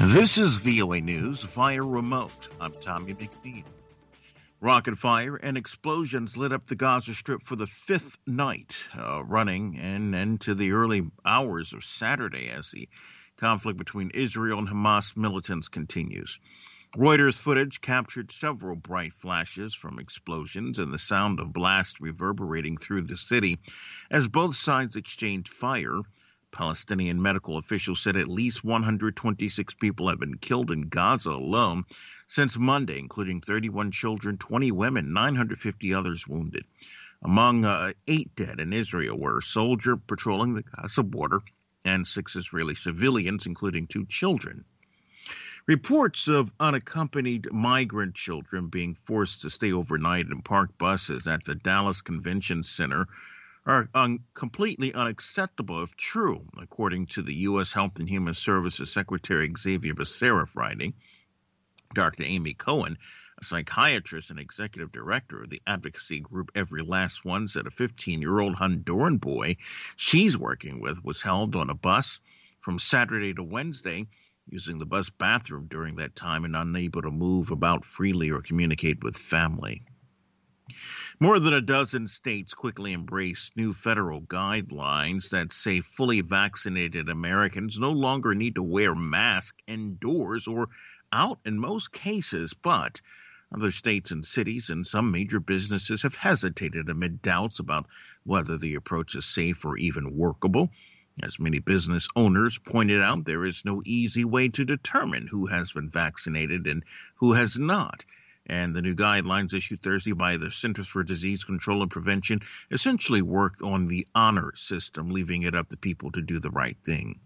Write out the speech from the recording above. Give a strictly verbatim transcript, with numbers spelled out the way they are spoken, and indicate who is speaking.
Speaker 1: This is V O A News via remote. I'm Tommy McNeil. Rocket fire and explosions lit up the Gaza Strip for the fifth night, uh, running and into the early hours of Saturday as the conflict between Israel and Hamas militants continues. Reuters footage captured several bright flashes from explosions and the sound of blasts reverberating through the city as both sides exchanged fire. Palestinian medical officials said at least one hundred twenty-six people have been killed in Gaza alone since Monday, including thirty-one children, twenty women, nine hundred fifty others wounded. Among uh, eight dead in Israel were a soldier patrolling the Gaza border and six Israeli civilians, including two children. Reports of unaccompanied migrant children being forced to stay overnight in parked buses at the Dallas Convention Center are un- completely unacceptable if true, according to the U S Health and Human Services Secretary Xavier Becerra Friday. Doctor Amy Cohen, a psychiatrist and executive director of the advocacy group Every Last One, said a fifteen-year-old Honduran boy she's working with was held on a bus from Saturday to Wednesday, using the bus bathroom during that time and unable to move about freely or communicate with family. More than a dozen states quickly embraced new federal guidelines that say fully vaccinated Americans no longer need to wear masks indoors or out in most cases, but other states and cities and some major businesses have hesitated amid doubts about whether the approach is safe or even workable. As many business owners pointed out, there is no easy way to determine who has been vaccinated and who has not. And the new guidelines issued Thursday by the Centers for Disease Control and Prevention essentially worked on the honor system, leaving it up to people to do the right thing.